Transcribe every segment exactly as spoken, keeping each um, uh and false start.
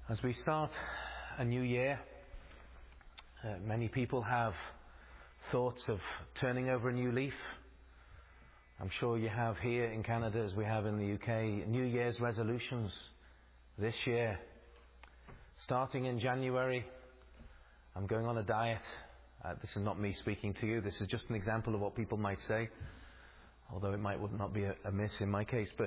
As we start a new year, uh, many people have thoughts of turning over a new leaf. I'm sure you have here in Canada, as we have in the U K, New Year's resolutions this year. Starting in January, I'm going on a diet. Uh, this is not me speaking to you. This is just an example of what people might say, although it might would not be a, a miss in my case. But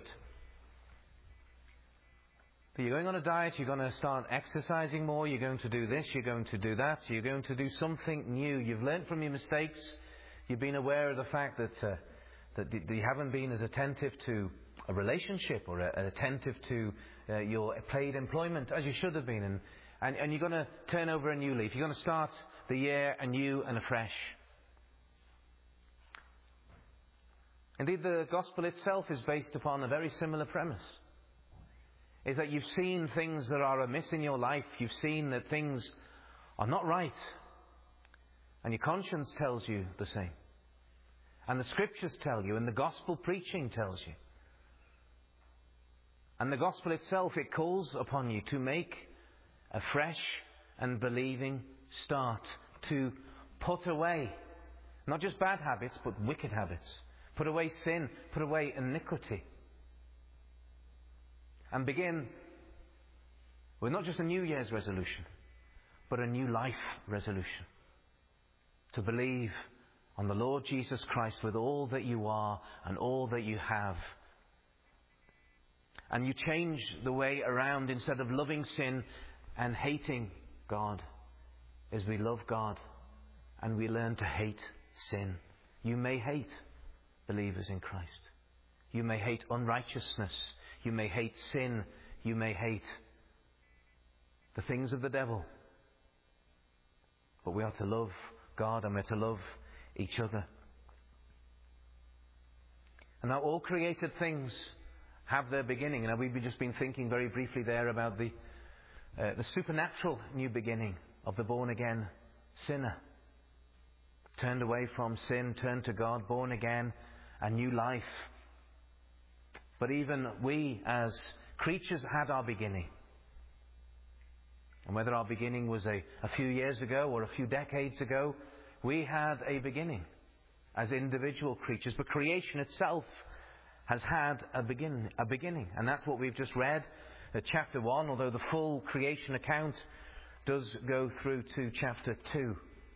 But you're going on a diet, you're going to start exercising more, you're going to do this, you're going to do that, you're going to do something new. You've learned from your mistakes, you've been aware of the fact that uh, that you haven't been as attentive to a relationship or uh, attentive to uh, your paid employment as you should have been. And, and, and you're going to turn over a new leaf. You're going to start the year anew and afresh. Indeed, the gospel itself is based upon a very similar premise. Is that you've seen things that are amiss in your life. You've seen that things are not right. And your conscience tells you the same. And the scriptures tell you, and the gospel preaching tells you. And the gospel itself, it calls upon you to make a fresh and believing start. To put away, not just bad habits, but wicked habits. Put away sin, put away iniquity. And begin with not just a New Year's resolution, but a new life resolution. To believe on the Lord Jesus Christ with all that you are and all that you have. And you change the way around. Instead of loving sin and hating God, as we love God and we learn to hate sin. You may hate believers in Christ. You may hate unrighteousness. You may hate sin. You may hate the things of the devil. But we are to love God and we are to love each other. And now all created things have their beginning. And we've just been thinking very briefly there about the, uh, the supernatural new beginning of the born-again sinner. Turned away from sin, turned to God, born again, a new life. But even we as creatures had our beginning. And whether our beginning was a, a few years ago or a few decades ago, we had a beginning as individual creatures. But creation itself has had a, begin, a beginning. And that's what we've just read at chapter one, although the full creation account does go through to chapter two.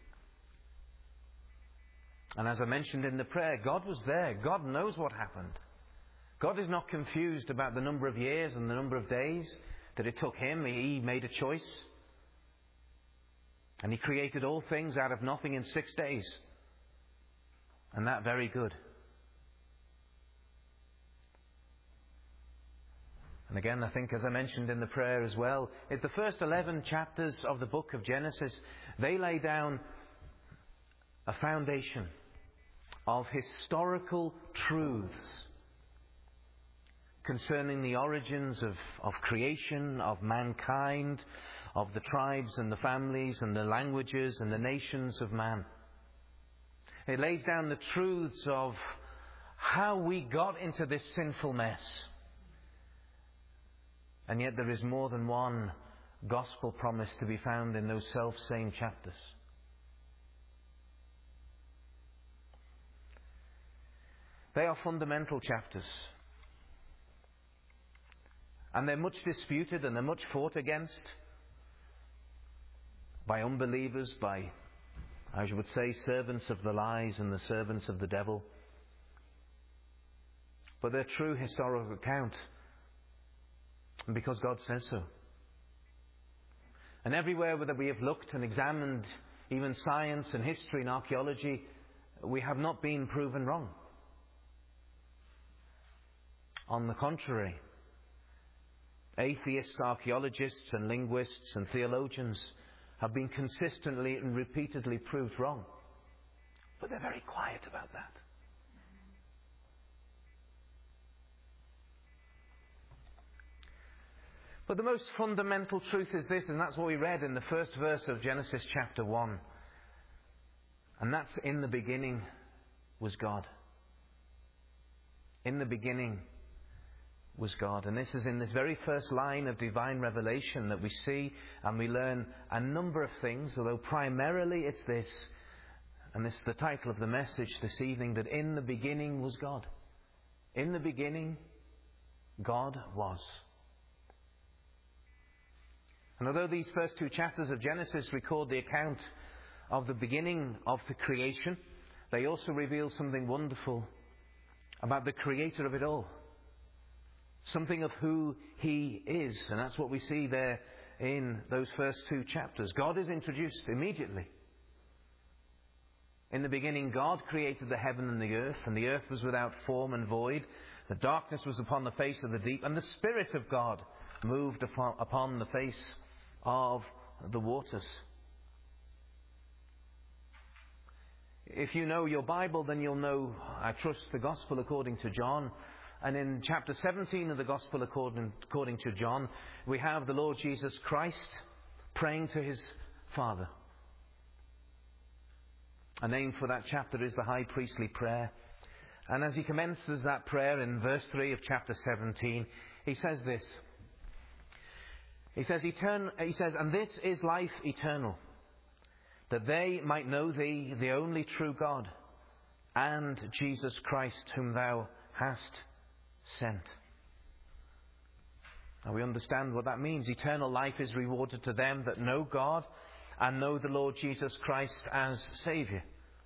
And as I mentioned in the prayer, God was there. God knows what happened. God is not confused about the number of years and the number of days that it took Him. He made a choice. And He created all things out of nothing in six days. And that very good. And again, I think, as I mentioned in the prayer as well, it's the first eleven chapters of the book of Genesis. They lay down a foundation of historical truths concerning the origins of, of creation, of mankind, of the tribes and the families and the languages and the nations of man. It lays down the truths of how we got into this sinful mess. And yet there is more than one gospel promise to be found in those self-same chapters. They are fundamental chapters. And they're much disputed and they're much fought against by unbelievers, by, I would say, servants of the lies and the servants of the devil. But they're true historical account. And because God says so. And everywhere that we have looked and examined, even science and history and archaeology, we have not been proven wrong. On the contrary, atheist archaeologists and linguists and theologians have been consistently and repeatedly proved wrong. But they're very quiet about that. But the most fundamental truth is this, and that's what we read in the first verse of Genesis chapter one. And that's, in the beginning was God. In the beginning was God. And this is in this very first line of divine revelation that we see and we learn a number of things, although primarily it's this, and this is the title of the message this evening, that in the beginning was God. In the beginning, God was. And although these first two chapters of Genesis record the account of the beginning of the creation, they also reveal something wonderful about the Creator of it all. Something of who He is. And that's what we see there in those first two chapters. God is introduced immediately. In the beginning, God created the heaven and the earth, and the earth was without form and void. The darkness was upon the face of the deep, and the Spirit of God moved upon the face of the waters. If you know your Bible, then you'll know, I trust, the Gospel according to John. And in chapter seventeen of the Gospel according, according to John, we have the Lord Jesus Christ praying to His Father. A name for that chapter is the High Priestly Prayer. And as He commences that prayer in verse three of chapter seventeen, He says this. He says, Etern- he says, and this is life eternal, that they might know Thee, the only true God, and Jesus Christ, whom Thou hast sent. Now we understand what that means. Eternal life is rewarded to them that know God and know the Lord Jesus Christ as Saviour.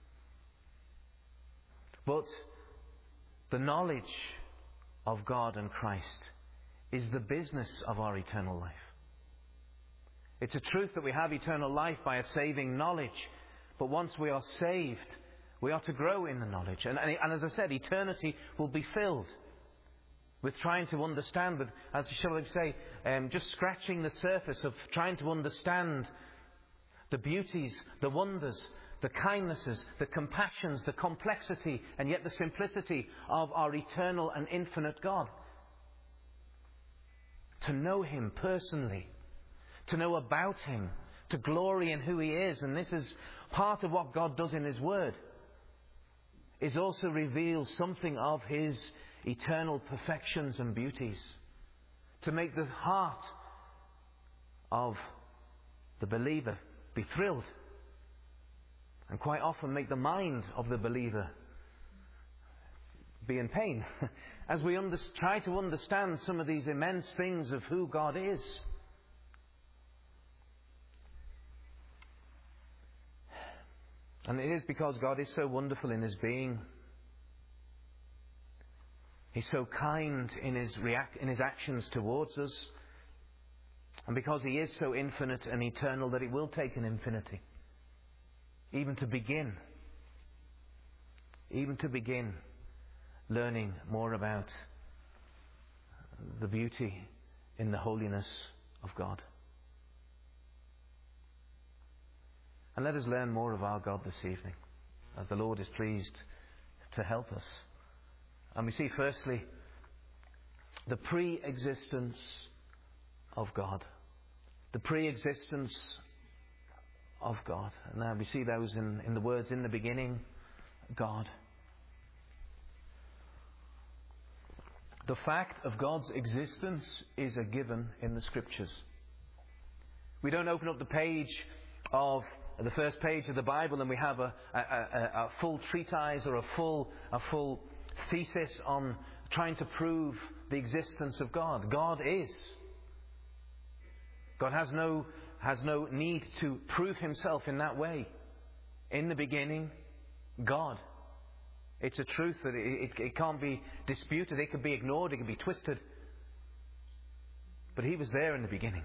But the knowledge of God and Christ is the business of our eternal life. It's a truth that we have eternal life by a saving knowledge. But once we are saved, we are to grow in the knowledge. And, and, and as I said, eternity will be filled with trying to understand, with, as shall I say, um, just scratching the surface of trying to understand the beauties, the wonders, the kindnesses, the compassions, the complexity, and yet the simplicity of our eternal and infinite God. To know Him personally, to know about Him, to glory in who He is. And this is part of what God does in His Word, is also reveal something of His eternal perfections and beauties, to make the heart of the believer be thrilled, and quite often make the mind of the believer be in pain as we under- try to understand some of these immense things of who God is. And it is because God is so wonderful in His being. He's so kind in His react in His actions towards us. And because He is so infinite and eternal that it will take an infinity. Even to begin. Even to begin learning more about the beauty in the holiness of God. And let us learn more of our God this evening, as the Lord is pleased to help us. And we see firstly the pre-existence of God. The pre-existence of God. And now we see those in, in the words, in the beginning, God. The fact of God's existence is a given in the Scriptures. We don't open up the page of the first page of the Bible and we have a, a, a, a full treatise or a full a full thesis on trying to prove the existence of God. God is. God has no has no need to prove Himself in that way. In the beginning, God. It's a truth that it, it, it can't be disputed. It can be ignored. It can be twisted. But He was there in the beginning.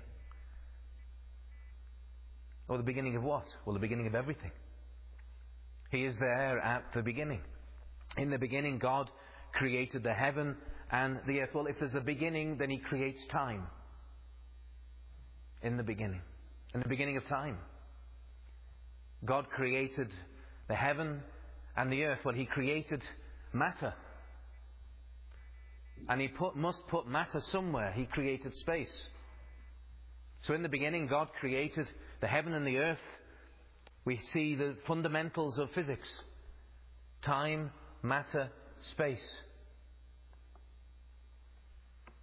Or the beginning of what? Well, the beginning of everything. He is there at the beginning. In the beginning, God created the heaven and the earth. Well, if there's a beginning, then He creates time. In the beginning. In the beginning of time. God created the heaven and the earth. Well, He created matter. And He put, must put matter somewhere. He created space. So in the beginning, God created the heaven and the earth. We see the fundamentals of physics. Time, matter, space.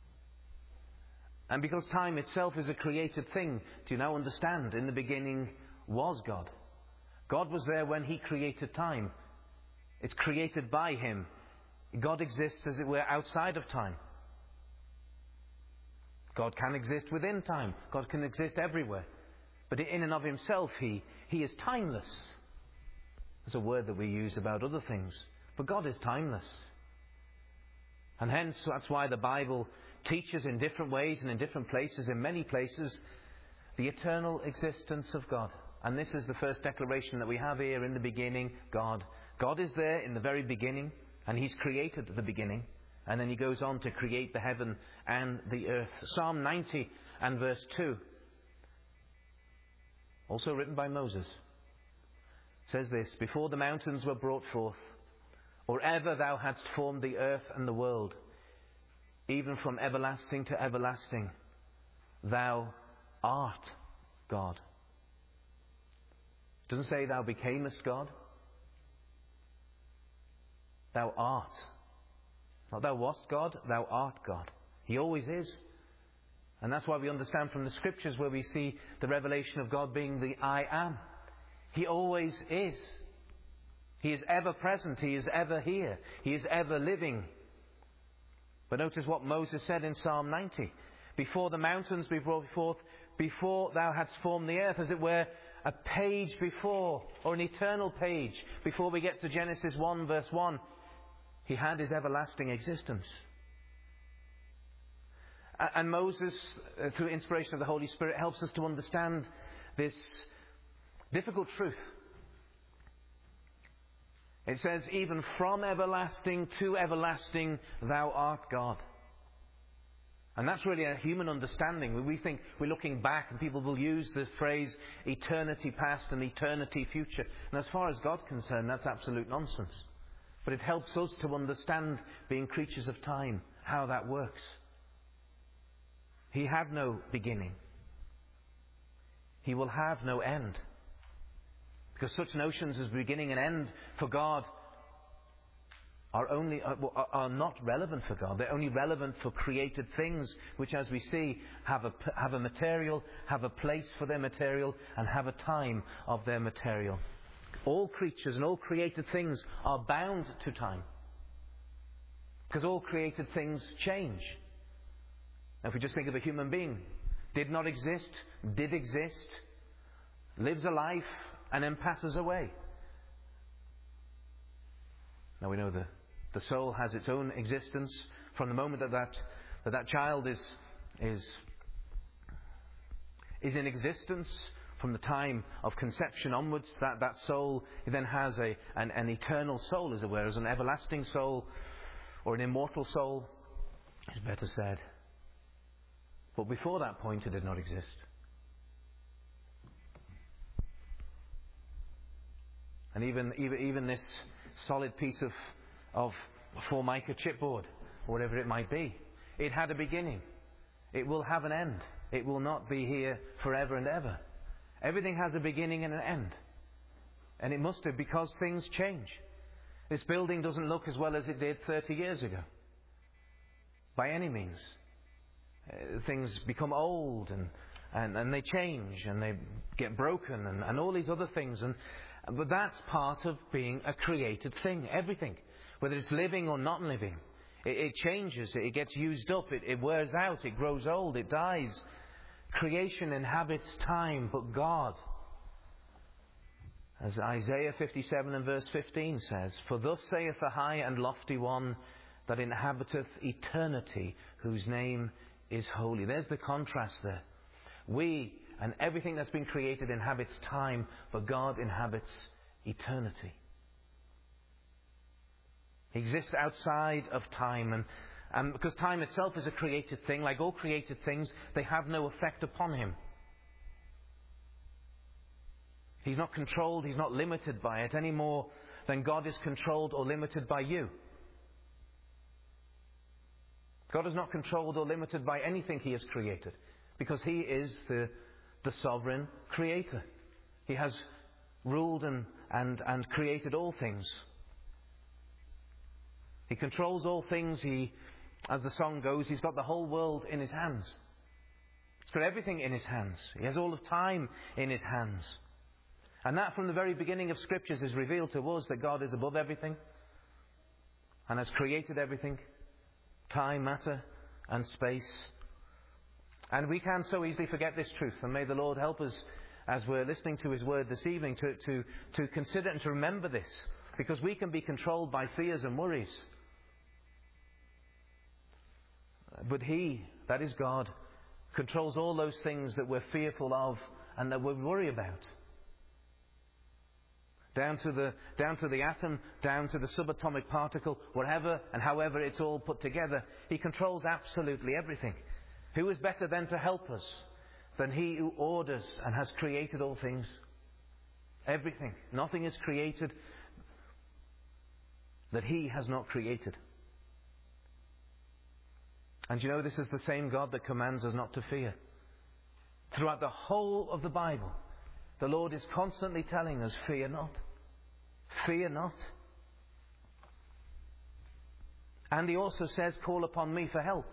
And because time itself is a created thing, do you now understand? In the beginning was God. God was there when He created time. It's created by Him. God exists, as it were, outside of time. God can exist within time. God can exist everywhere. But in and of Himself, He, he is timeless. It's a word that we use about other things. But God is timeless. And hence, that's why the Bible teaches in different ways and in different places, in many places, the eternal existence of God. And this is the first declaration that we have here: in the beginning, God. God is there in the very beginning, and He's created the beginning. And then He goes on to create the heaven and the earth. Psalm ninety and verse two, also written by Moses, says this: Before the mountains were brought forth, or ever Thou hadst formed the earth and the world, even from everlasting to everlasting, Thou art God. It doesn't say Thou becamest God. Thou art. Not Thou wast God, Thou art God. He always is. And that's why we understand from the Scriptures, where we see the revelation of God being the I am. He always is. He is ever present. He is ever here. He is ever living. But notice what Moses said in Psalm ninety. Before the mountains be brought forth, before Thou hadst formed the earth, as it were, a page before, or an eternal page, before we get to Genesis one verse one, He had His everlasting existence. And Moses, through inspiration of the Holy Spirit, helps us to understand this difficult truth. It says, even from everlasting to everlasting, Thou art God. And that's really a human understanding. We think we're looking back, and people will use the phrase eternity past and eternity future. And as far as God's concerned, that's absolute nonsense. But it helps us to understand, being creatures of time, how that works. He had no beginning. He will have no end. Because such notions as beginning and end for God are only are, are not relevant for God. They're only relevant for created things, which, as we see, have a, have a material, have a place for their material, and have a time of their material. All creatures and all created things are bound to time. Because all created things change. Now, if we just think of a human being, did not exist, did exist, lives a life, and then passes away. Now we know the, the soul has its own existence from the moment that that, that, that child is, is, is in existence. From the time of conception onwards, that, that soul then has a, an, an eternal soul, as it were, as an everlasting soul, or an immortal soul, is better said. But before that point, it did not exist. And even, even, even this solid piece of, of Formica chipboard, or whatever it might be, it had a beginning. It will have an end. It will not be here forever and ever. Everything has a beginning and an end. And it must have, because things change. This building doesn't look as well as it did thirty years ago. By any means. Uh, things become old and, and, and they change and they get broken and, and all these other things. And But that's part of being a created thing. Everything. Whether it's living or not living. It, it changes. It gets used up. It, it wears out. It grows old. It dies. Creation inhabits time, but God, as Isaiah fifty-seven and verse fifteen says, For thus saith the high and lofty one that inhabiteth eternity, whose name is holy. There's the contrast there. We and everything that's been created inhabits time, but God inhabits eternity. He exists outside of time, and And because time itself is a created thing, like all created things, they have no effect upon Him. He's not controlled, He's not limited by it any more than God is controlled or limited by you. God is not controlled or limited by anything He has created, because He is the, the sovereign creator. He has ruled and, and, and created all things. He controls all things. He As the song goes, He's got the whole world in His hands. He's got everything in His hands. He has all of time in His hands. And that from the very beginning of Scriptures is revealed to us that God is above everything and has created everything. Time, matter and space. And we can so easily forget this truth. And may the Lord help us as we're listening to His Word this evening to, to, to consider and to remember this. Because we can be controlled by fears and worries. But He, that is God, controls all those things that we're fearful of and that we worry about. Down to the down to the atom, down to the subatomic particle, whatever and however it's all put together. He controls absolutely everything. Who is better then to help us than He who orders and has created all things? Everything. Nothing is created that He has not created. And you know, this is the same God that commands us not to fear. Throughout the whole of the Bible, the Lord is constantly telling us, fear not. Fear not. And He also says, call upon me for help.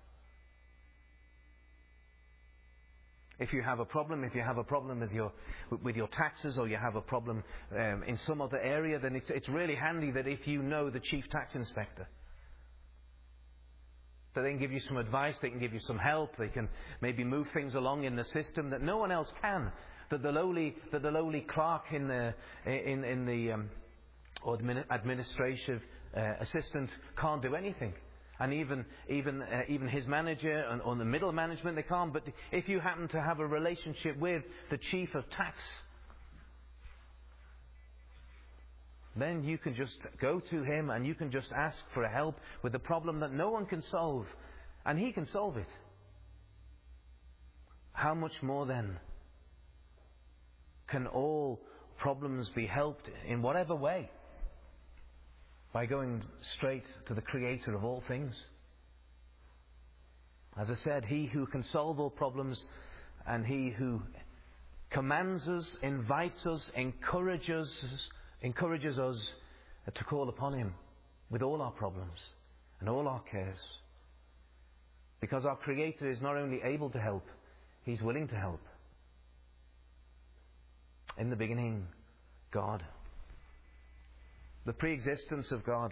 If you have a problem, if you have a problem with your with your taxes, or you have a problem um, in some other area, then it's, it's really handy that if you know the chief tax inspector, that they can give you some advice, they can give you some help, they can maybe move things along in the system that no one else can. That the lowly that the lowly clerk in the in in the um, or administrative uh, assistant can't do anything. And even even uh, even his manager and or the middle management, they can't. But if you happen to have a relationship with the chief of tax, then you can just go to him and you can just ask for a help with a problem that no one can solve, and he can solve it. How much more then can all problems be helped in whatever way? By going straight to the Creator of all things. As I said, He who can solve all problems, and He who commands us, invites us, encourages us, encourages us to call upon Him with all our problems and all our cares. Because our Creator is not only able to help, He's willing to help. In the beginning, God. The pre-existence of God.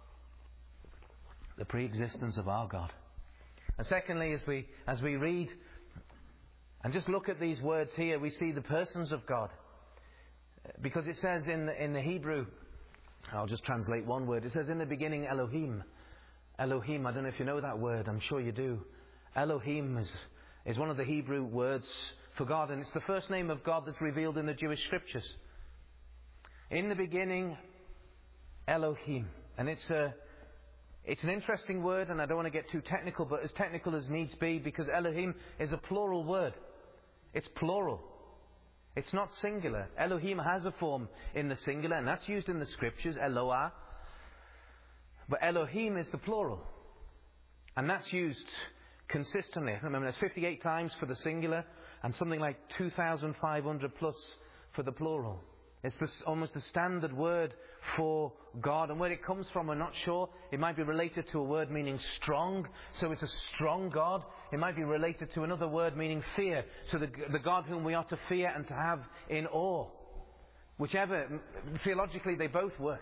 The pre-existence of our God. And secondly, as we as we read and just look at these words here, we see the persons of God. Because it says in the, in the Hebrew, I'll just translate one word. It says in the beginning, Elohim. Elohim, I don't know if you know that word. I'm sure you do. Elohim is, is one of the Hebrew words for God. And it's the first name of God that's revealed in the Jewish Scriptures. In the beginning, Elohim. And it's a, it's an interesting word, and I don't want to get too technical, but as technical as needs be, because Elohim is a plural word. It's plural. It's not singular. Elohim has a form in the singular, and that's used in the Scriptures, Eloah. But Elohim is the plural. And that's used consistently. I remember there's fifty-eight times for the singular, and something like two thousand five hundred plus for the plural. It's this, almost the standard word for God. And where it comes from, we're not sure. It might be related to a word meaning strong. So it's a strong God. It might be related to another word meaning fear. So the, the God whom we are to fear and to have in awe. Whichever, theologically they both work.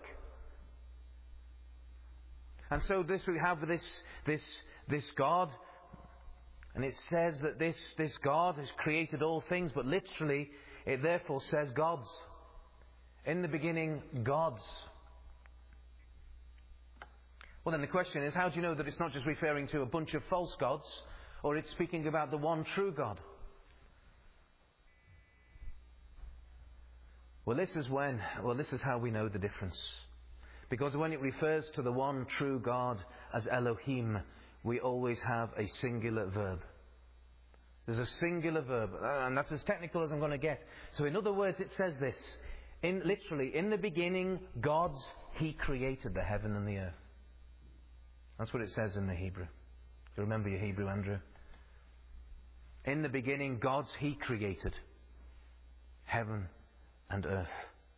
And so this we have this this this God. And it says that this, this God has created all things. But literally, it therefore says gods. In the beginning, gods. Well, then the question is, how do you know that it's not just referring to a bunch of false gods, or it's speaking about the one true God? Well, this is when, well, this is how we know the difference. Because when it refers to the one true God as Elohim, we always have a singular verb. There's a singular verb, and that's as technical as I'm going to get. So in other words, it says this. In, literally, in the beginning, gods, He created the heaven and the earth. That's what it says in the Hebrew. Do you remember your Hebrew, Andrew? In the beginning, gods, He created heaven and earth.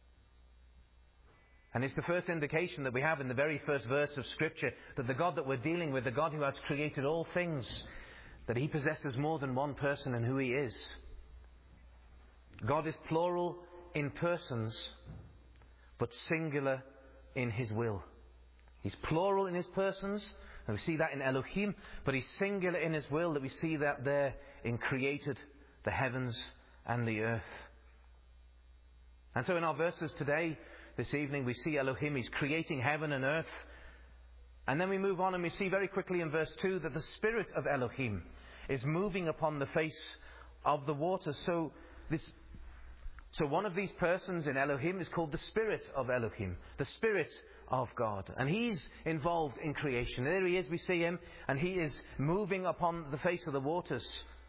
And it's the first indication that we have in the very first verse of Scripture that the God that we're dealing with, the God who has created all things, that He possesses more than one person in who He is. God is plural in persons, but singular in His will. He's plural in His persons, and we see that in Elohim, but He's singular in His will, that we see that there in created the heavens and the earth. And so in our verses today, this evening, we see Elohim, He's creating heaven and earth. And then we move on and we see very quickly in verse two that the Spirit of Elohim is moving upon the face of the waters. So this, so one of these persons in Elohim is called the Spirit of Elohim, the Spirit of God. And He's involved in creation. There He is, we see Him, and He is moving upon the face of the waters.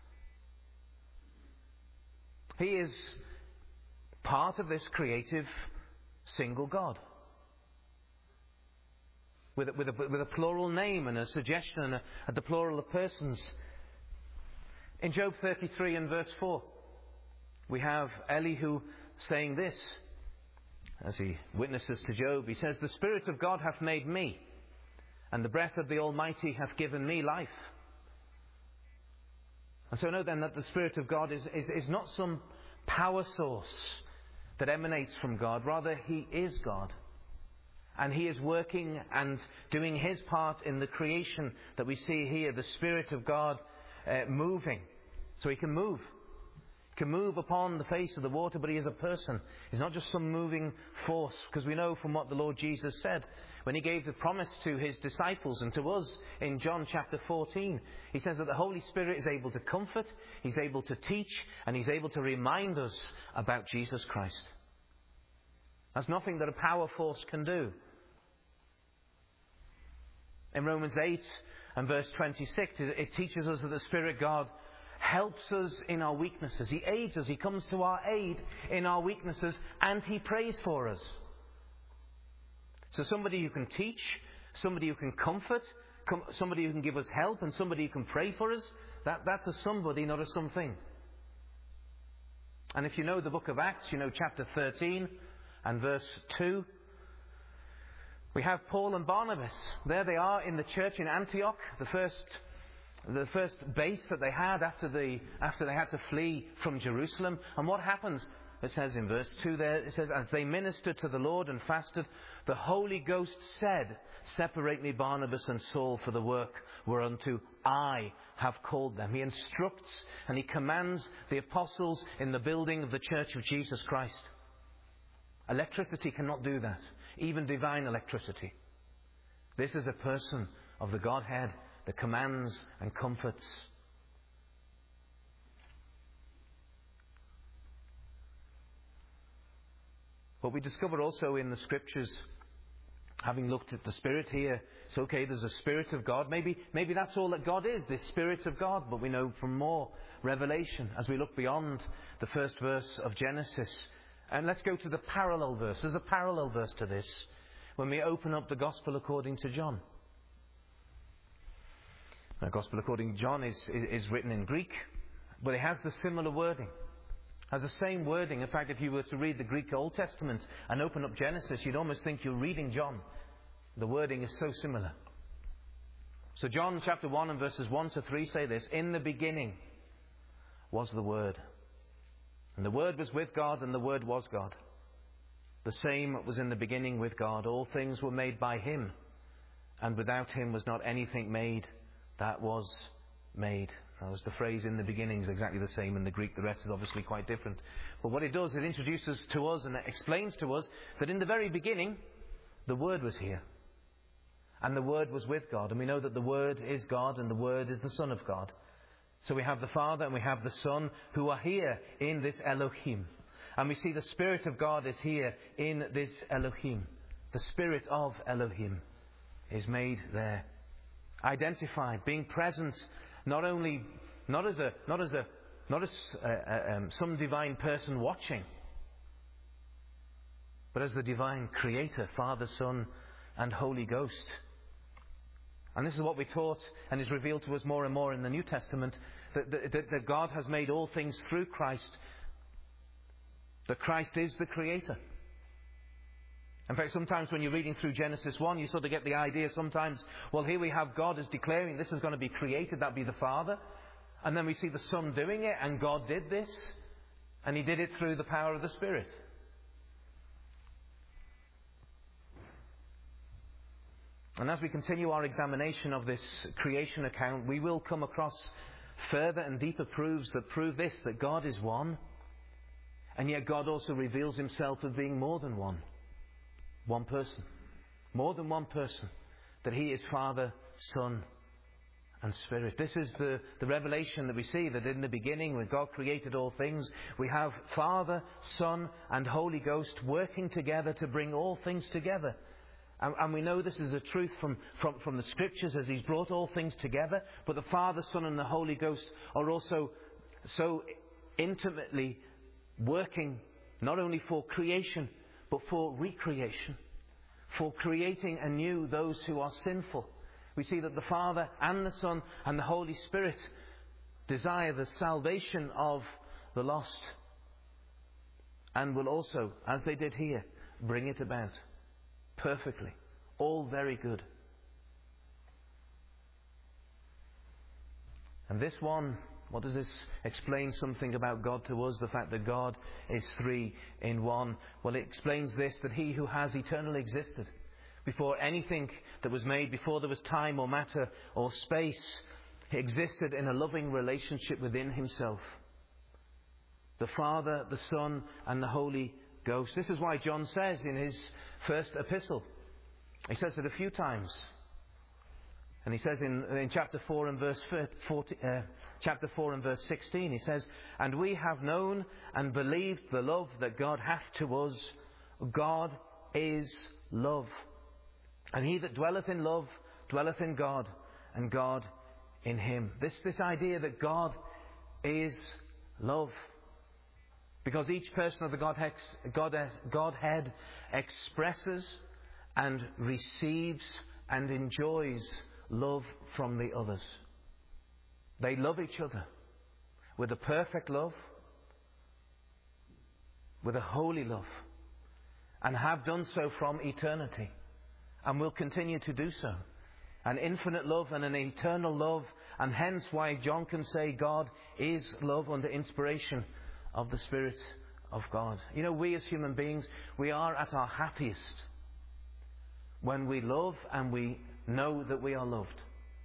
He is part of this creative single God. With a, with a, with a plural name and a suggestion and a, and the plural of persons. In Job thirty-three and verse four, we have Elihu saying this, as he witnesses to Job. He says, "The Spirit of God hath made me, and the breath of the Almighty hath given me life." And so note then that the Spirit of God is, is, is not some power source that emanates from God. Rather, He is God. And He is working and doing His part in the creation that we see here. The Spirit of God uh, moving. So He can move. He can move upon the face of the water, but He is a person. He's not just some moving force. Because we know from what the Lord Jesus said when He gave the promise to His disciples and to us in John chapter fourteen. He says that the Holy Spirit is able to comfort, He's able to teach, and He's able to remind us about Jesus Christ. That's nothing that a power force can do. In Romans eight and verse twenty-six, it teaches us that the Spirit of God helps us in our weaknesses. He aids us. He comes to our aid in our weaknesses, and He prays for us. So somebody who can teach, somebody who can comfort, com- somebody who can give us help, and somebody who can pray for us, that, that's a somebody, not a something. And if you know the book of Acts, you know chapter thirteen and verse two, we have Paul and Barnabas. There they are in the church in Antioch, the first the first base that they had after the after they had to flee from Jerusalem. And what happens? It says in verse two there, it says, "As they ministered to the Lord and fasted, the Holy Ghost said, Separate me Barnabas and Saul for the work whereunto I have called them." He instructs and He commands the apostles in the building of the church of Jesus Christ. Electricity cannot do that. Even divine electricity. This is a person of the Godhead that commands and comforts. But we discover also in the Scriptures, having looked at the Spirit here, it's okay, there's a Spirit of God. Maybe, maybe that's all that God is, this Spirit of God. But we know from more revelation as we look beyond the first verse of Genesis. And let's go to the parallel verse. There's a parallel verse to this when we open up the Gospel according to John. The Gospel according to John is, is, is written in Greek, but it has the similar wording. Has the same wording. In fact, if you were to read the Greek Old Testament and open up Genesis, you'd almost think you're reading John. The wording is so similar. So John chapter one and verses one to three say this: "In the beginning was the Word. And the Word was with God, and the Word was God. The same was in the beginning with God. All things were made by Him, and without Him was not anything made that was made." That was the phrase "in the beginning" is exactly the same in the Greek. The rest is obviously quite different. But what it does, it introduces to us and it explains to us that in the very beginning, the Word was here. And the Word was with God. And we know that the Word is God, and the Word is the Son of God. So we have the Father and we have the Son who are here in this Elohim. And we see the Spirit of God is here in this Elohim. The Spirit of Elohim is made there. Identified, being present, not only, not as a, not as a, not as uh, um, some divine person watching, but as the divine Creator, Father, Son, and Holy Ghost. And this is what we taught and is revealed to us more and more in the New Testament, that, that, that God has made all things through Christ, that Christ is the Creator. In fact, sometimes when you're reading through Genesis one, you sort of get the idea sometimes, well, here we have God as declaring this is going to be created, that'd be the Father. And then we see the Son doing it, and God did this, and He did it through the power of the Spirit. And as we continue our examination of this creation account, we will come across further and deeper proofs that prove this, that God is one, and yet God also reveals Himself as being more than one. One person. More than one person. That He is Father, Son, and Spirit. This is the, the revelation that we see, that in the beginning, when God created all things, we have Father, Son, and Holy Ghost working together to bring all things together. And, and we know this is a truth from, from, from the Scriptures, as He's brought all things together. But the Father, Son, and the Holy Ghost are also so intimately working not only for creation, but for recreation. For creating anew those who are sinful. We see that the Father and the Son and the Holy Spirit desire the salvation of the lost. And will also, as they did here, bring it about. Perfectly. All very good. And this one, what does this explain something about God to us? The fact that God is three in one. Well, it explains this, that He who has eternally existed before anything that was made, before there was time or matter or space, He existed in a loving relationship within Himself. The Father, the Son, and the Holy Ghost. This is why John says in his first epistle, he says it a few times, and he says in, in chapter four and verse forty, uh, chapter four and verse sixteen, he says, "And we have known and believed the love that God hath to us. God is love. And he that dwelleth in love dwelleth in God, and God in him." This this idea that God is love. Because each person of the Godhead, Godhead expresses and receives and enjoys love from the others. They love each other with a perfect love, with a holy love, and have done so from eternity, and will continue to do so. An infinite love and an eternal love, and hence why John can say God is love under inspiration of the Spirit of God. You know, we as human beings, we are at our happiest when we love and we know that we are loved.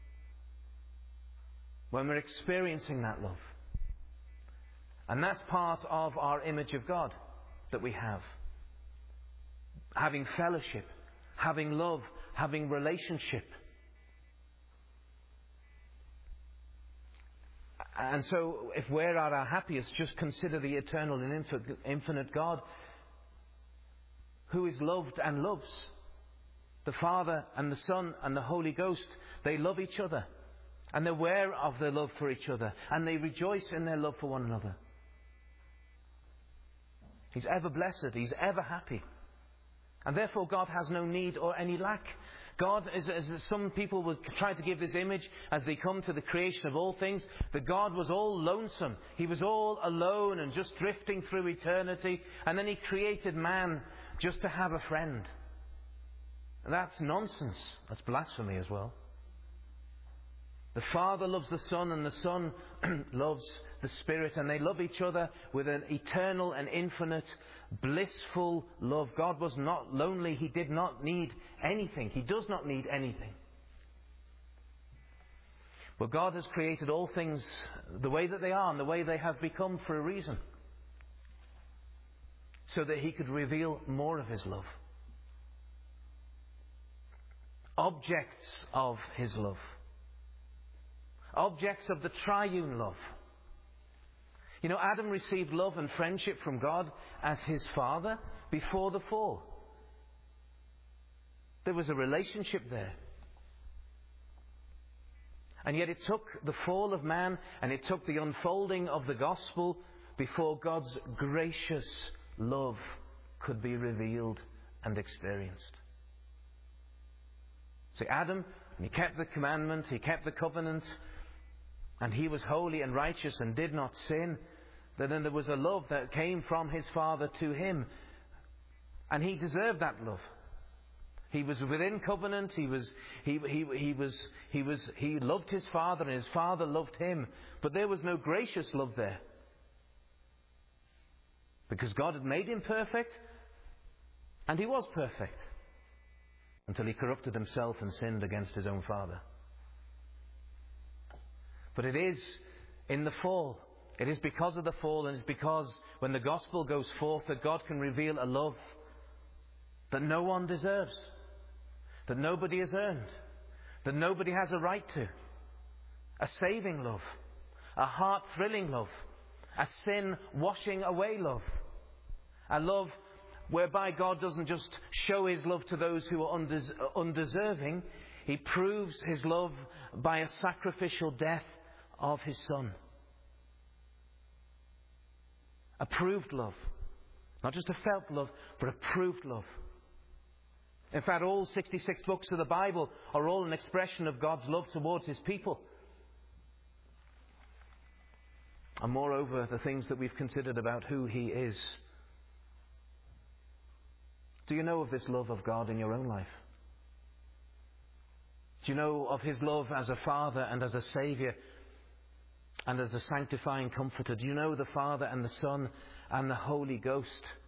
When we're experiencing that love. And that's part of our image of God that we have. Having fellowship, having love, having relationship. And so, if we're at our happiest, just consider the eternal and infinite God who is loved and loves. The Father and the Son and the Holy Ghost, they love each other. And they're aware of their love for each other. And they rejoice in their love for one another. He's ever blessed. He's ever happy. And therefore God has no need or any lack. God, as, as some people would try to give this image as they come to the creation of all things, that God was all lonesome. He was all alone and just drifting through eternity. And then He created man just to have a friend. And that's nonsense. That's blasphemy as well. The Father loves the Son, and the Son loves the Spirit, and they love each other with an eternal and infinite, blissful love. God was not lonely. He did not need anything. He does not need anything. But God has created all things the way that they are and the way they have become for a reason. So that He could reveal more of His love. Objects of His love. Objects of the triune love. You know, Adam received love and friendship from God as his father before the fall. There was a relationship there. And yet it took the fall of man and it took the unfolding of the gospel before God's gracious love could be revealed and experienced. See, Adam, he kept the commandment, he kept the covenant, and he was holy and righteous and did not sin. Then there was a love that came from his Father to him. And he deserved that love. He was within covenant. He was, he, he, he was, he was, he loved his father and his father loved him. But there was no gracious love there. Because God had made him perfect, and he was perfect. Until he corrupted himself and sinned against his own father. But it is in the fall. It is because of the fall, and it's because when the gospel goes forth that God can reveal a love that no one deserves. That nobody has earned. That nobody has a right to. A saving love. A heart-thrilling love. A sin-washing away love. A love whereby God doesn't just show his love to those who are undes- undeserving. He proves his love by a sacrificial death of his Son. A proved love. Not just a felt love, but a proved love. In fact, all sixty-six books of the Bible are all an expression of God's love towards his people. And moreover, the things that we've considered about who he is. Do you know of this love of God in your own life? Do you know of his love as a Father and as a Saviour and as a sanctifying Comforter? Do you know the Father and the Son and the Holy Ghost?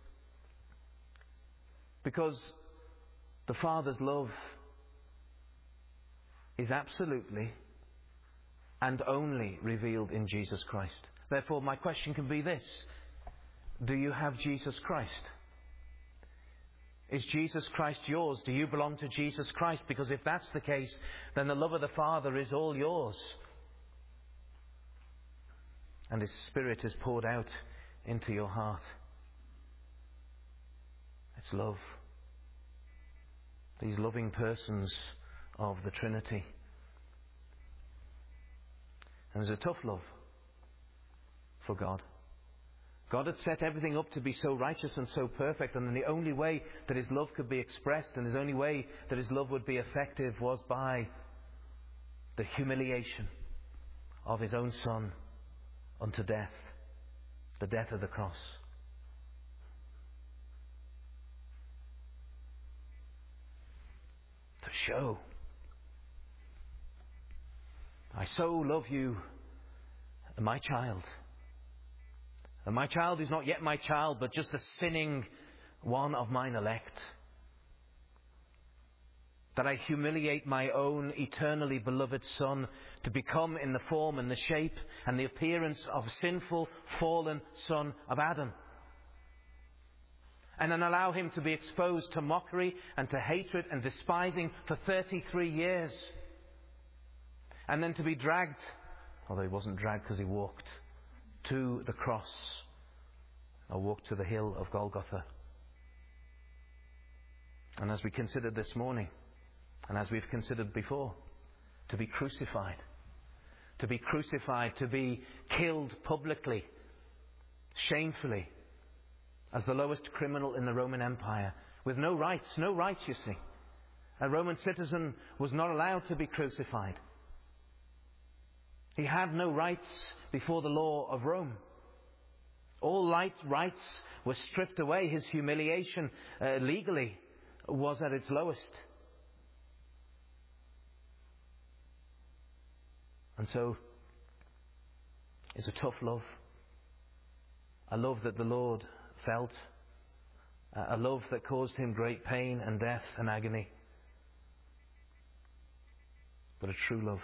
Because the Father's love is absolutely and only revealed in Jesus Christ. Therefore, my question can be this. Do you have Jesus Christ? Is Jesus Christ yours? Do you belong to Jesus Christ? Because if that's the case, then the love of the Father is all yours. And his Spirit is poured out into your heart. It's love. These loving persons of the Trinity. And there's a tough love for God. God had set everything up to be so righteous and so perfect, and then the only way that his love could be expressed and the only way that his love would be effective was by the humiliation of his own Son unto death, the death of the cross. To show, I so love you, my child. And my child is not yet my child, but just a sinning one of mine elect. That I humiliate my own eternally beloved Son to become in the form and the shape and the appearance of a sinful, fallen son of Adam. And then allow him to be exposed to mockery and to hatred and despising for thirty-three years. And then to be dragged, although he wasn't dragged because he walked, to the cross, or walked to the hill of Golgotha. And as we considered this morning, and as we've considered before, to be crucified. To be crucified, to be killed publicly, shamefully, as the lowest criminal in the Roman Empire, with no rights, no rights, you see. A Roman citizen was not allowed to be crucified. He had no rights before the law of Rome. All rights were stripped away. His humiliation uh, legally was at its lowest. And so, it's a tough love. A love that the Lord felt. A love that caused him great pain and death and agony. But a true love.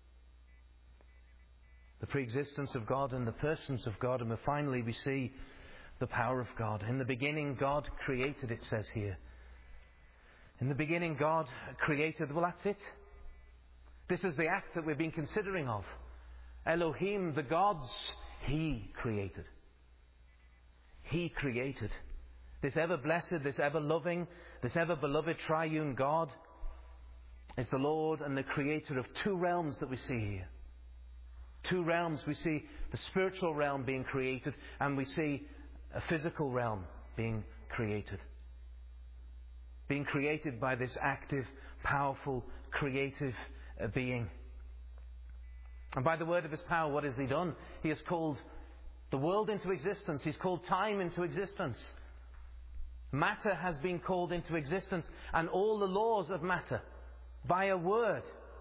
The pre-existence of God and the persons of God. And finally we see the power of God. In the beginning God created, it says here. In the beginning God created. Well, that's it. This is the act that we've been considering of. Elohim, the gods, He created. He created. This ever-blessed, this ever-loving, this ever-beloved triune God is the Lord and the Creator of two realms that we see here. Two realms. We see the spiritual realm being created, and we see a physical realm being created. Being created by this active, powerful, creative uh, being. And by the word of His power, what has He done? He has called the world into existence. He's called time into existence. Matter has been called into existence, and all the laws of matter by a word.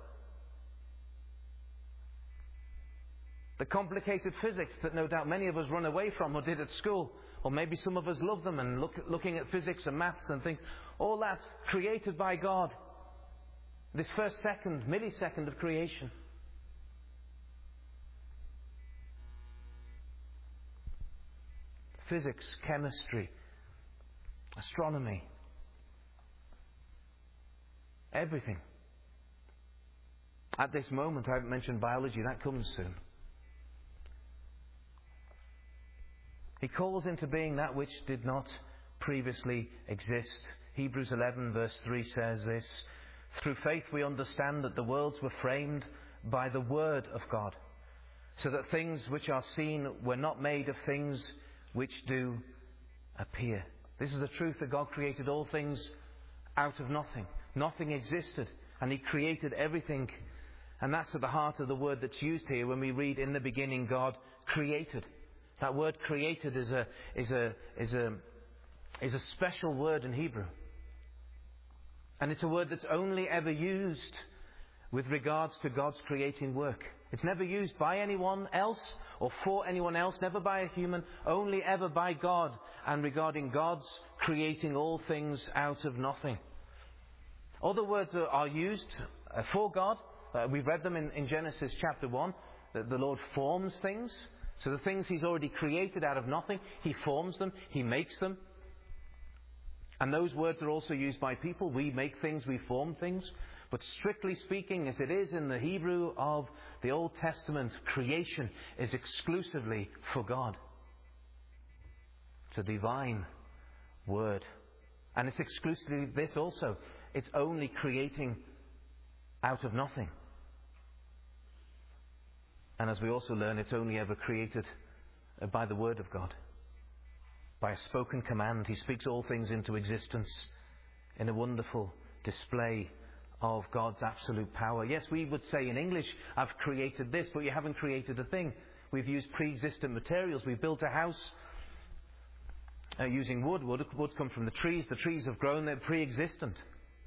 The complicated physics that no doubt many of us run away from or did at school, or maybe some of us love them and look, looking at physics and maths and things, all that created by God. This first second, millisecond of creation. Physics, chemistry, astronomy, everything. At this moment, I haven't mentioned biology, that comes soon. He calls into being that which did not previously exist. Hebrews eleven verse three says this, "Through faith we understand that the worlds were framed by the word of God, so that things which are seen were not made of things which do appear." This is the truth, that God created all things out of nothing. Nothing existed, and He created everything. And that's at the heart of the word that's used here when we read, "In the beginning God created." That word "created" is a is a is a is a special word in Hebrew. And it's a word that's only ever used with regards to God's creating work. It's never used by anyone else or for anyone else, never by a human, only ever by God, and regarding God's creating all things out of nothing. Other words are, are used uh, for God. Uh, we've read them in, in Genesis chapter one, that the Lord forms things. So the things He's already created out of nothing, He forms them, He makes them. And those words are also used by people. We make things, we form things. But strictly speaking, as it is in the Hebrew of the Old Testament, creation is exclusively for God. It's a divine word. And it's exclusively this also. It's only creating out of nothing. And as we also learn, it's only ever created by the word of God. By a spoken command, He speaks all things into existence in a wonderful display of God's absolute power. Yes, we would say in English, "I've created this," but you haven't created a thing. We've used pre-existent materials. We've built a house uh, using wood. wood. Wood comes from the trees. The trees have grown. They're pre-existent.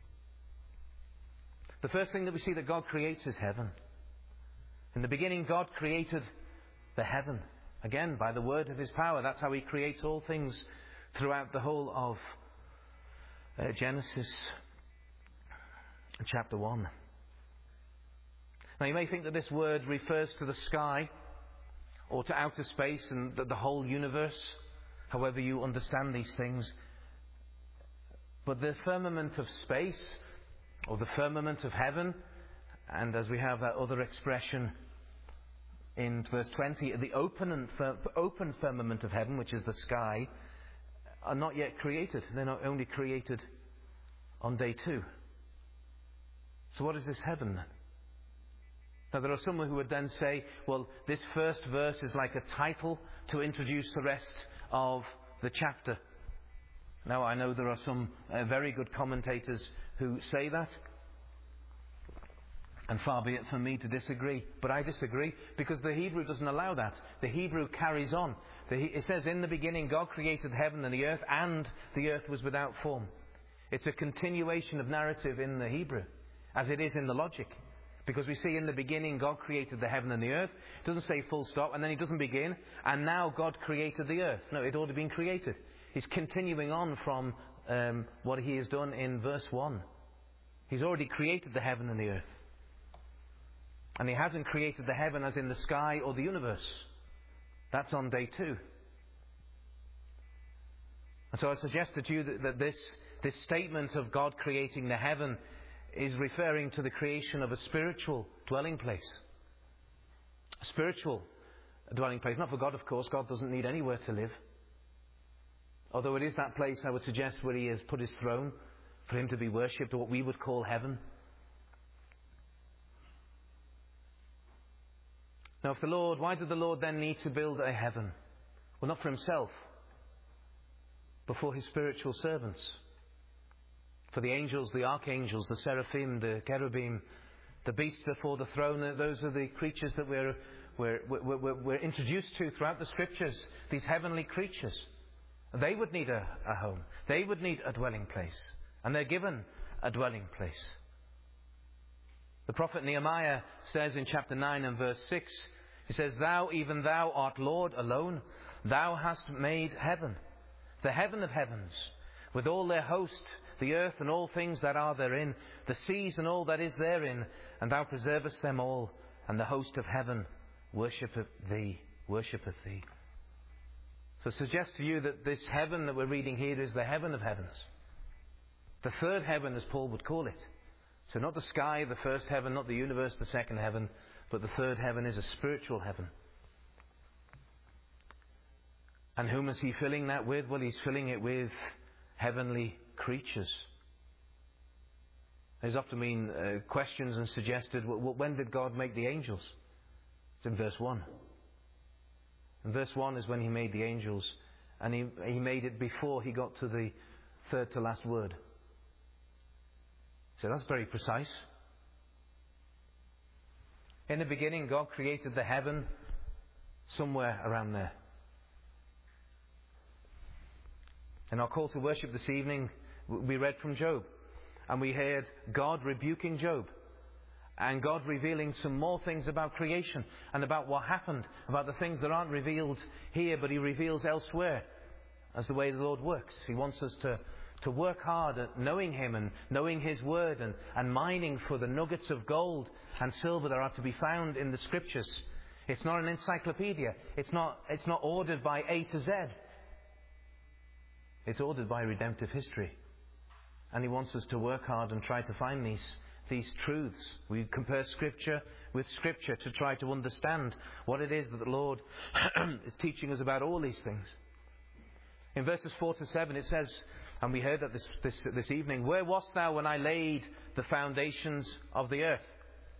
The first thing that we see that God creates is heaven. In the beginning, God created the heaven. Again, by the word of His power. That's how He creates all things throughout the whole of uh, Genesis chapter one. Now, you may think that this word refers to the sky or to outer space and the, the whole universe, however you understand these things. But the firmament of space, or the firmament of heaven, and as we have that other expression in verse twenty, the open, and fir- open firmament of heaven, which is the sky, are not yet created. They're not only created on day two. So what is this heaven then? Now there are some who would then say, well, this first verse is like a title to introduce the rest of the chapter. Now I know there are some uh, very good commentators who say that. And far be it from me to disagree. But I disagree because the Hebrew doesn't allow that. The Hebrew carries on. The, it says, "In the beginning God created heaven and the earth, and the earth was without form." It's a continuation of narrative in the Hebrew, as it is in the logic. Because we see in the beginning God created the heaven and the earth. It doesn't say full stop, and then He doesn't begin, and now God created the earth. No, it had already been created. He's continuing on from um, what He has done in verse one. He's already created the heaven and the earth. And He hasn't created the heaven as in the sky or the universe. That's on day two. And so I suggested to you that, that this, this statement of God creating the heaven is referring to the creation of a spiritual dwelling place. A spiritual dwelling place. Not for God, of course. God doesn't need anywhere to live. Although it is that place, I would suggest, where He has put His throne for Him to be worshipped, or what we would call heaven. Now, if the Lord, why did the Lord then need to build a heaven? Well, not for Himself, but for His spiritual servants. For the angels, the archangels, the seraphim, the cherubim, the beast before the throne. Those are the creatures that we're, we're, we're, we're, we're introduced to throughout the Scriptures, these heavenly creatures. They would need a, a home. They would need a dwelling place. And they're given a dwelling place. The prophet Nehemiah says in chapter nine and verse six, he says, Thou, even thou, art Lord alone. Thou hast made heaven, the heaven of heavens, with all their host, the earth and all things that are therein, the seas and all that is therein, and thou preservest them all, and the host of heaven worshipeth thee, worshipeth thee. So I suggest to you that this heaven that we're reading here is the heaven of heavens. The third heaven, as Paul would call it. So not the sky, the first heaven, not the universe, the second heaven, but the third heaven is a spiritual heaven. And whom is he filling that with? Well, he's filling it with heavenly creatures. There's often been uh, questions and suggested, well, when did God make the angels? It's in verse one. And verse one is when he made the angels, and he, he made it before he got to the third to last word. So that's very precise. In the beginning, God created the heaven somewhere around there. In our call to worship this evening, we read from Job. And we heard God rebuking Job. And God revealing some more things about creation and about what happened, about the things that aren't revealed here, but he reveals elsewhere, as the way the Lord works. He wants us to, to work hard at knowing him and knowing his word and, and mining for the nuggets of gold and silver that are to be found in the scriptures. It's not an encyclopedia. It's not, it's not ordered by A to Z. It's ordered by redemptive history. And he wants us to work hard and try to find these, these truths. We compare Scripture with Scripture to try to understand what it is that the Lord is teaching us about all these things. In verses four to seven it says, and we heard that this, this, this evening, Where wast thou when I laid the foundations of the earth?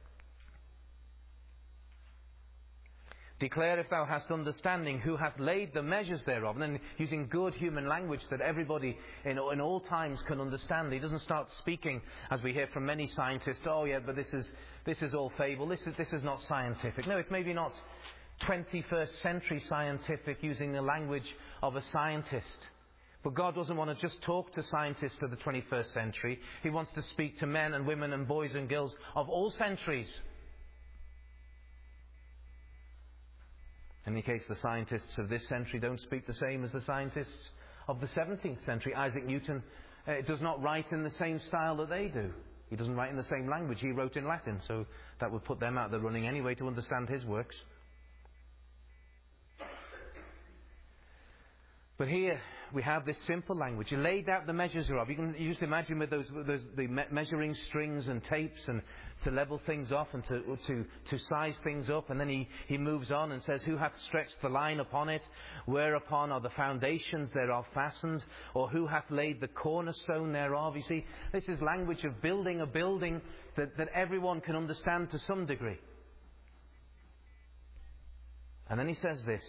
Declare if thou hast understanding, who hath laid the measures thereof. And then using good human language that everybody in, in all times can understand. He doesn't start speaking, as we hear from many scientists, oh yeah, but this is this is all fable, this is, this is not scientific. No, it's maybe not twenty-first century scientific using the language of a scientist. But God doesn't want to just talk to scientists of the twenty-first century. He wants to speak to men and women and boys and girls of all centuries. In any case, the scientists of this century don't speak the same as the scientists of the seventeenth century. Isaac Newton uh, does not write in the same style that they do. He doesn't write in the same language. He wrote in Latin, so that would put them out of the running anyway to understand his works. But here we have this simple language. He laid out the measures thereof. You can just imagine with those, those the measuring strings and tapes and to level things off and to, to, to size things up. And then he, he moves on and says, Who hath stretched the line upon it? Whereupon are the foundations thereof fastened? Or who hath laid the cornerstone thereof? You see, this is language of building a building that, that everyone can understand to some degree. And then he says this,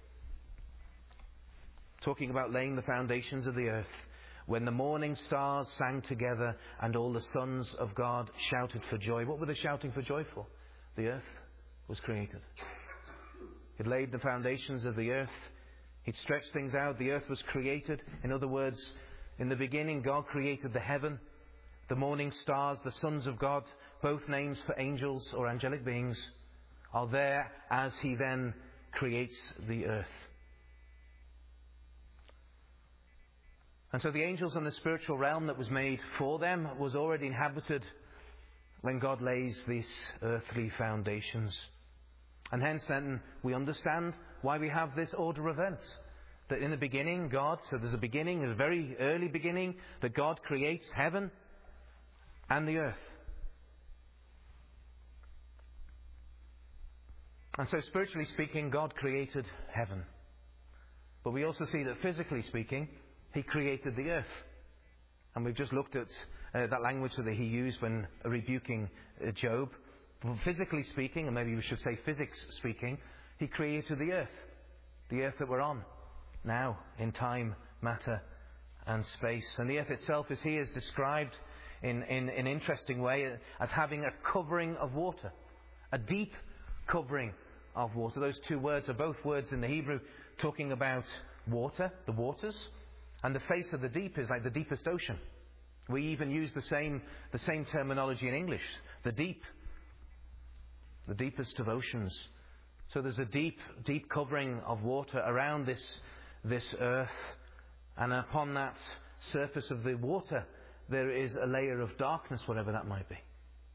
talking about laying the foundations of the earth. When the morning stars sang together and all the sons of God shouted for joy. What were they shouting for joy for? The earth was created. It laid the foundations of the earth. It stretched things out. The earth was created. In other words, in the beginning God created the heaven, the morning stars, the sons of God, both names for angels or angelic beings, are there as he then creates the earth. And so the angels and the spiritual realm that was made for them was already inhabited when God lays these earthly foundations. And hence then we understand why we have this order of events. That in the beginning God, so there's a beginning, a very early beginning, that God creates heaven and the earth. And so spiritually speaking, God created heaven. But we also see that physically speaking, He created the earth. And we've just looked at uh, that language that he used when rebuking uh, Job. Physically speaking, or maybe we should say physics speaking, He created the earth. The earth that we're on now, in time, matter and space. And the earth itself is here is described in, in, in an interesting way as having a covering of water. A deep covering of water. Those two words are both words in the Hebrew talking about water, the waters, and the face of the deep is like the deepest ocean. We even use the same the same terminology in English. The deep, the deepest of oceans. So there's a deep, deep covering of water around this this earth, and upon that surface of the water there is a layer of darkness, whatever that might be.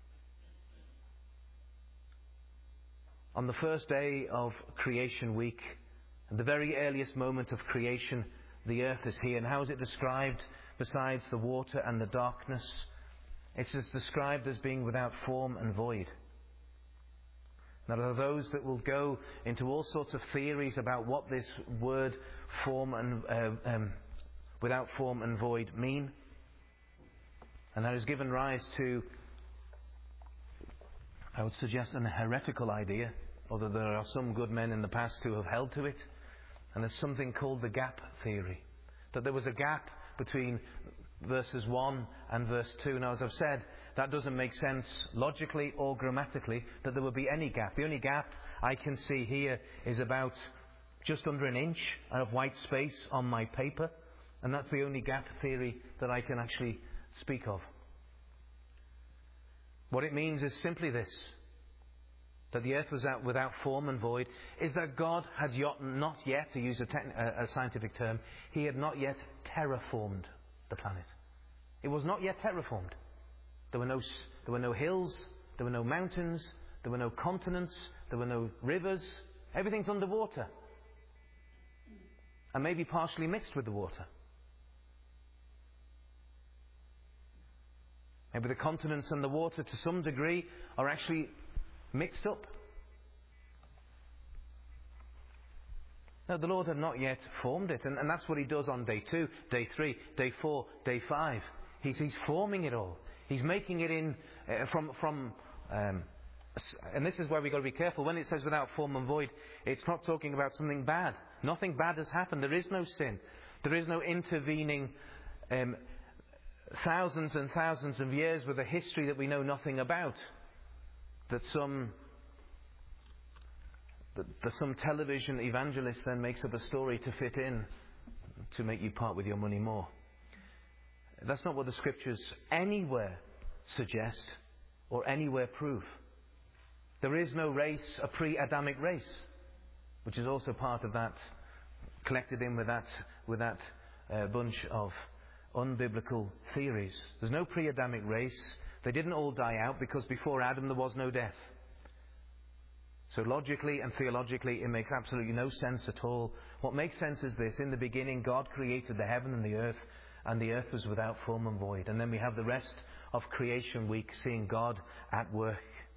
On the first day of creation week, at the very earliest moment of creation, the earth is here. And how is it described besides the water and the darkness? It's described as being without form and void. Now there are those that will go into all sorts of theories about what this word form and uh, um, without form and void mean. And that has given rise to, I would suggest, an heretical idea, although there are some good men in the past who have held to it. And there's something called the gap theory. That there was a gap between verses one and verse two. Now, as I've said, that doesn't make sense logically or grammatically, that there would be any gap. The only gap I can see here is about just under an inch of white space on my paper. And that's the only gap theory that I can actually speak of. What it means is simply this: that the earth was out without form and void, is that God had not yet, to use a, techn- a scientific term, He had not yet terraformed the planet. It was not yet terraformed. There were no, there were no hills, there were no mountains, there were no continents, there were no rivers. Everything's underwater. And maybe partially mixed with the water. Maybe the continents and the water to some degree are actually mixed up. No, the Lord had not yet formed it, and, and that's what He does on day two, day three, day four, day five. He's, he's forming it all. He's making it in uh, from from. Um, and this is where we've got to be careful. When it says without form and void, it's not talking about something bad. Nothing bad has happened. There is no sin. There is no intervening um, thousands and thousands of years with a history that we know nothing about. That some that, that some television evangelist then makes up a story to fit in, to make you part with your money more. That's not what the Scriptures anywhere suggest or anywhere prove. There is no race, a pre-Adamic race, which is also part of that, collected in with that with that uh, bunch of unbiblical theories. There's no pre-Adamic race. They didn't all die out because before Adam there was no death. So logically and theologically it makes absolutely no sense at all. What makes sense is this: in the beginning God created the heaven and the earth, and the earth was without form and void. And then we have the rest of creation week seeing God at work.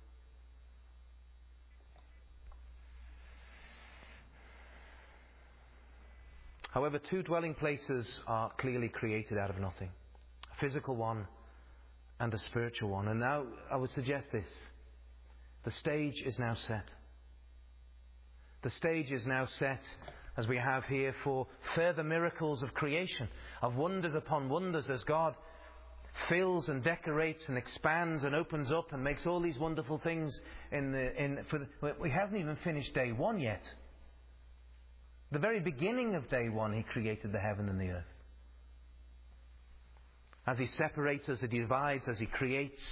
However, two dwelling places are clearly created out of nothing. A physical one and a spiritual one. And now I would suggest this: the stage is now set. The stage is now set, as we have here, for further miracles of creation, of wonders upon wonders, as God fills and decorates and expands and opens up and makes all these wonderful things. In the in for the, we haven't even finished day one yet. The very beginning of day one, He created the heaven and the earth. As He separates, as He divides, as He creates,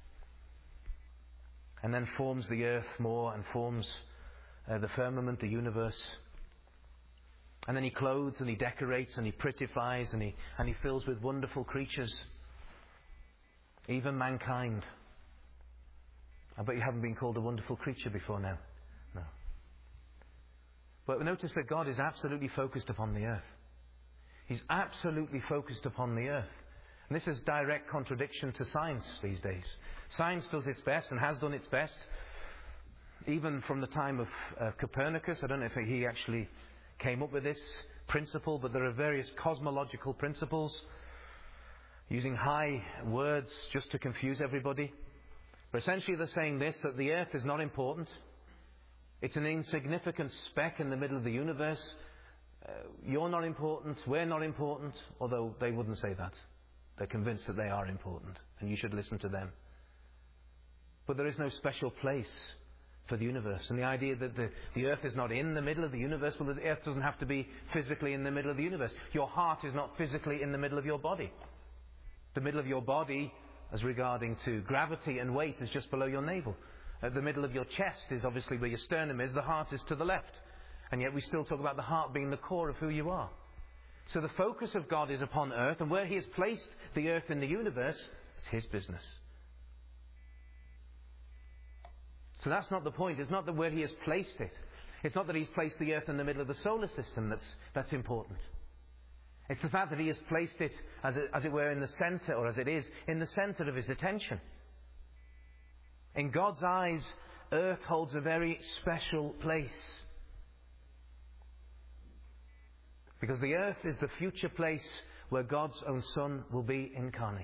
and then forms the earth more and forms uh, the firmament, the universe. And then He clothes and He decorates and He prettifies and He and He fills with wonderful creatures, even mankind. I bet you haven't been called a wonderful creature before now. No. But notice that God is absolutely focused upon the earth. He's absolutely focused upon the earth. And this is direct contradiction to science these days. Science does its best and has done its best, even from the time of uh, Copernicus. I don't know if he actually came up with this principle, but there are various cosmological principles, using high words just to confuse everybody. But essentially they're saying this: that the earth is not important. It's an insignificant speck in the middle of the universe. Uh, you're not important, we're not important, although they wouldn't say that. They're convinced that they are important, and you should listen to them. But there is no special place for the universe. And the idea that the, the earth is not in the middle of the universe, well, the earth doesn't have to be physically in the middle of the universe. Your heart is not physically in the middle of your body. The middle of your body, as regarding to gravity and weight, is just below your navel. At the middle of your chest is obviously where your sternum is. The heart is to the left. And yet we still talk about the heart being the core of who you are. So the focus of God is upon earth, and where He has placed the earth in the universe, it's His business. So that's not the point. It's not that where He has placed it. It's not that He's placed the earth in the middle of the solar system that's, that's important. It's the fact that He has placed it, as it, as it were, in the centre, or as it is, in the centre of His attention. In God's eyes, earth holds a very special place. Because the earth is the future place where God's own Son will be incarnate.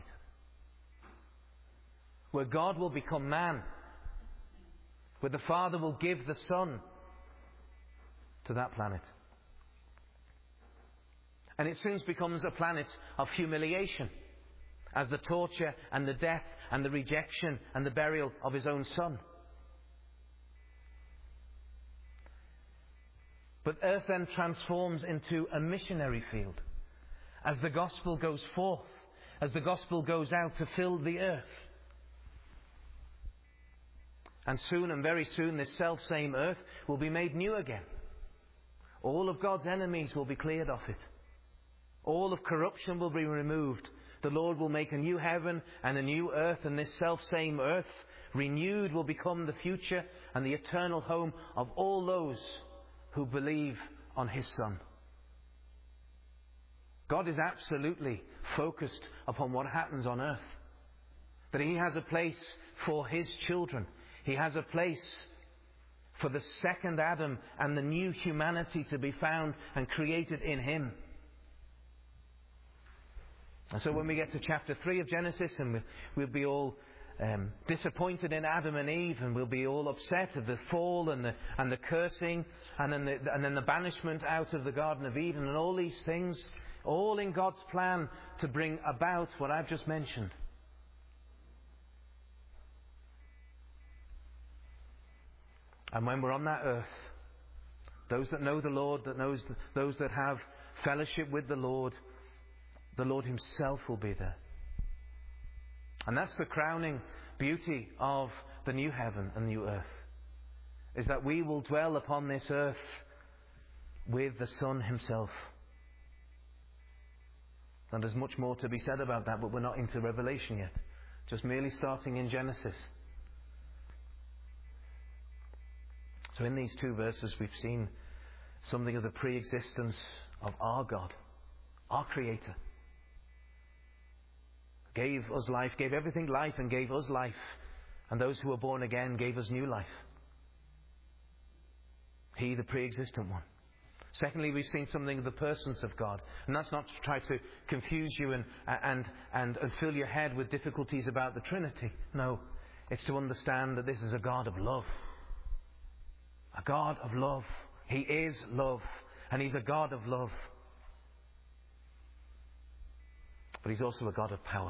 Where God will become man. Where the Father will give the Son to that planet. And it soon becomes a planet of humiliation, as the torture and the death and the rejection and the burial of His own Son. But earth then transforms into a missionary field as the gospel goes forth, as the gospel goes out to fill the earth. And soon, and very soon, this self-same earth will be made new again. All of God's enemies will be cleared off it. All of corruption will be removed. The Lord will make a new heaven and a new earth, and this self-same earth, renewed, will become the future and the eternal home of all those who believe on His Son. God is absolutely focused upon what happens on earth. That He has a place for His children. He has a place for the second Adam and the new humanity to be found and created in Him. And so when we get to chapter three of Genesis, and we'll, we'll be all um, disappointed in Adam and Eve, and we'll be all upset at the fall and the, and the cursing, and then the, and then the banishment out of the Garden of Eden, and all these things, all in God's plan to bring about what I've just mentioned. And when we're on that earth, those that know the Lord, that knows the, those that have fellowship with the Lord, the Lord Himself will be there. And that's the crowning beauty of the new heaven and new earth, is that we will dwell upon this earth with the Son Himself. And there's much more to be said about that, but we're not into Revelation yet. Just merely starting in Genesis. So in these two verses we've seen something of the pre-existence of our God, our Creator. Gave us life, gave everything life and gave us life. And those who were born again gave us new life. He, the pre-existent one. Secondly, we've seen something of the persons of God. And that's not to try to confuse you and, and, and, and fill your head with difficulties about the Trinity. No, it's to understand that this is a God of love. A God of love. He is love. And He's a God of love. But He's also a God of power.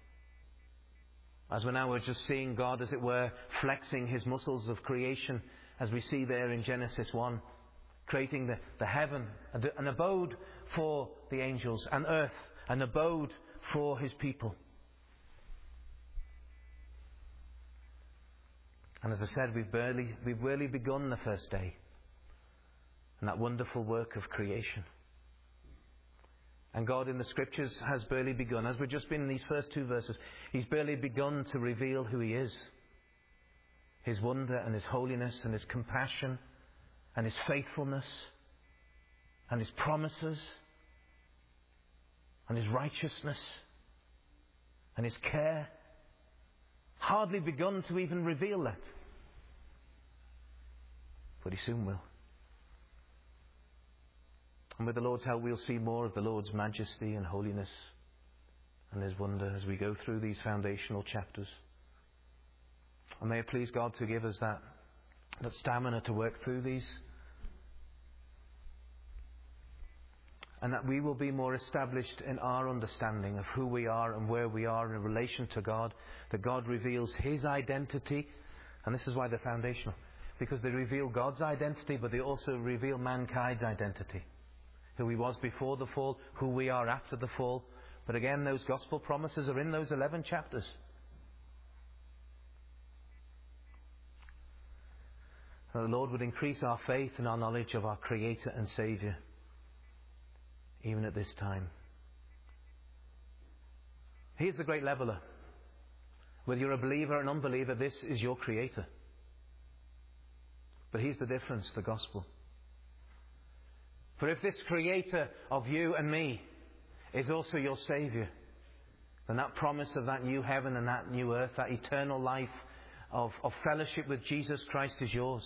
As we're now we're just seeing God, as it were, flexing His muscles of creation, as we see there in Genesis one, creating the, the heaven, an abode for the angels, and earth, an abode for His people. And as I said, we've barely, we've barely begun the first day in that wonderful work of creation. And God in the Scriptures has barely begun. As we've just been in these first two verses, He's barely begun to reveal who He is. His wonder and His holiness and His compassion and His faithfulness and His promises and His righteousness and His care. Hardly begun to even reveal that. But He soon will. And with the Lord's help, we'll see more of the Lord's majesty and holiness and His wonder as we go through these foundational chapters. And may it please God to give us that, that stamina to work through these. And that we will be more established in our understanding of who we are and where we are in relation to God. That God reveals His identity. And this is why they're foundational. because they reveal God's identity, but they also reveal mankind's identity. Who he was before the fall, who we are after the fall. But again, those gospel promises are in those eleven chapters. That the Lord would increase our faith and our knowledge of our Creator and Saviour, even at this time. He's the great leveller. Whether you're a believer or an unbeliever, this is your Creator. But here's the difference, the gospel. For if this Creator of you and me is also your Saviour, then that promise of that new heaven and that new earth, that eternal life of, of fellowship with Jesus Christ is yours.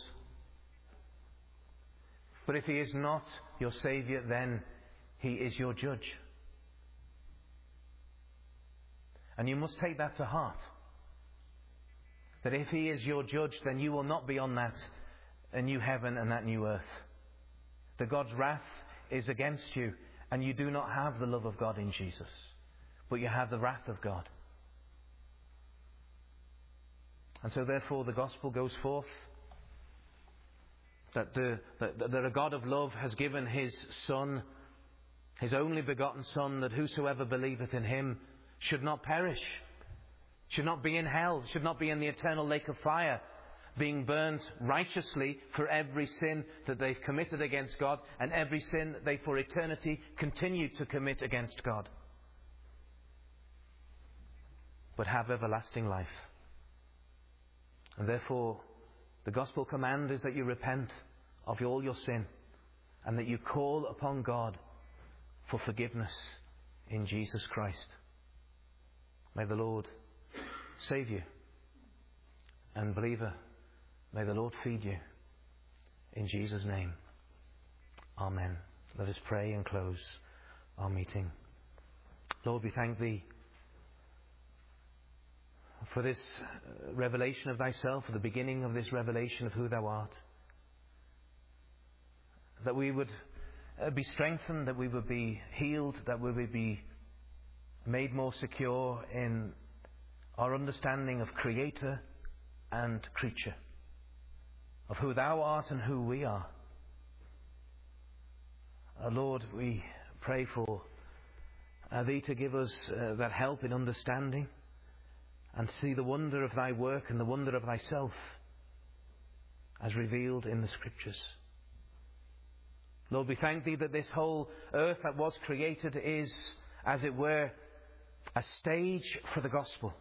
But if he is not your Saviour, then he is your judge. And you must take that to heart. That if he is your judge, then you will not be on that a new heaven and that new earth. That God's wrath is against you, and you do not have the love of God in Jesus, but you have the wrath of God. And so therefore the gospel goes forth that, the, that, that a God of love has given his Son, his only begotten Son, that whosoever believeth in him should not perish, should not be in hell, should not be in the eternal lake of fire, being burned righteously for every sin that they've committed against God and every sin that they for eternity continue to commit against God, but have everlasting life. And therefore the gospel command is that you repent of all your sin and that you call upon God for forgiveness in Jesus Christ. May the Lord save you. And believer, may the Lord feed you. In Jesus' name. Amen. Let us pray and close our meeting. Lord, we thank Thee for this revelation of Thyself, for the beginning of this revelation of who Thou art. That we would be strengthened, that we would be healed, that we would be made more secure in our understanding of Creator and creature, of who Thou art and who we are. Uh, Lord, we pray for uh, Thee to give us uh, that help in understanding and see the wonder of Thy work and the wonder of Thyself as revealed in the Scriptures. Lord, we thank Thee that this whole earth that was created is, as it were, a stage for the gospel.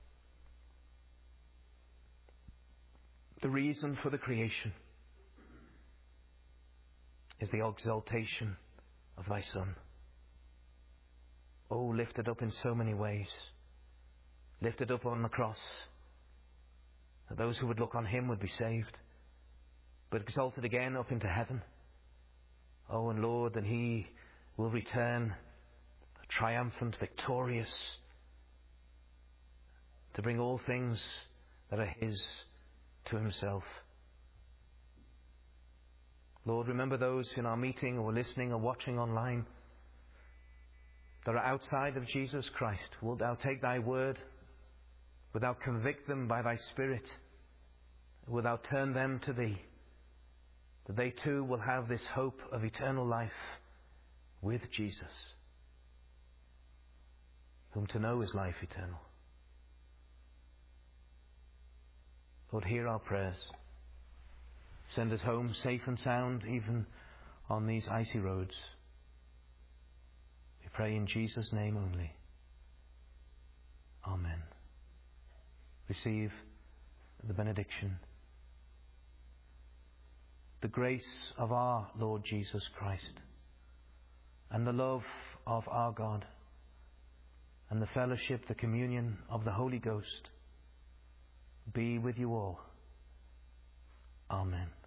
The reason for the creation is the exaltation of Thy Son. Oh, lifted up in so many ways. Lifted up on the cross, that those who would look on Him would be saved, but exalted again up into heaven. Oh, and Lord, that He will return triumphant, victorious, to bring all things that are His to Himself. Lord, remember those in our meeting or listening or watching online that are outside of Jesus Christ. Wilt Thou take Thy word? Wilt Thou convict them by Thy Spirit? Wilt Thou turn them to Thee? That they too will have this hope of eternal life with Jesus, whom to know is life eternal. Lord, hear our prayers. Send us home safe and sound, even on these icy roads. We pray in Jesus' name only. Amen. Receive the benediction. The grace of our Lord Jesus Christ, and the love of our God, and the fellowship, the communion of the Holy Ghost be with you all. Amen.